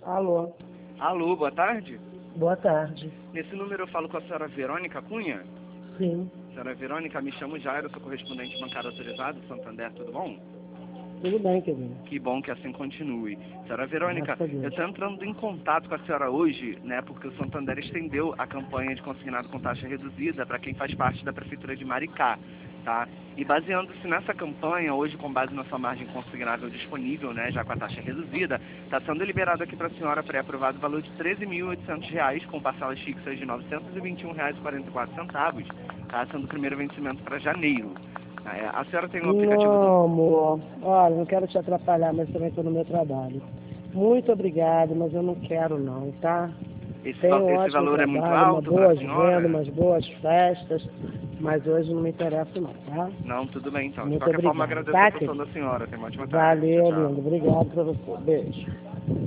Alô, Alô, boa tarde. boa tarde. Nesse número eu falo com a senhora Verônica Cunha. Sim, Senhora Verônica, me chamo Jairo, sou correspondente bancário autorizado, Santander, tudo bom? tudo bem, querido. Que bom que assim continue. Senhora Verônica, Graças a Deus. eu estou entrando em contato com a senhora hoje, né, porque o Santander estendeu a campanha de consignado com taxa reduzida para quem faz parte da Prefeitura de Maricá, tá? E baseando-se nessa campanha, hoje com base na sua margem consignável disponível, né, já com a taxa reduzida, está sendo liberado aqui para a senhora pré-aprovado o valor de R$ 13.800, com parcelas fixas de R$ 921,44, tá? Sendo o primeiro vencimento para janeiro. A senhora tem um aplicativo do... Não, amor. Olha, não quero te atrapalhar, mas também estou no meu trabalho. Muito obrigado, mas eu não quero não, tá? Esse Tenho um esse ótimo valor é muito trabalho, uma alto para a boas senhora? vendas, umas boas festas, mas hoje não me interessa não, tá? Não, tudo bem então. De Muito qualquer forma, obrigado, agradeço a tá, atenção querido? da senhora. Tenha uma ótima tarde. Valeu, Tchau, tchau. lindo. Obrigado pra você. Beijo.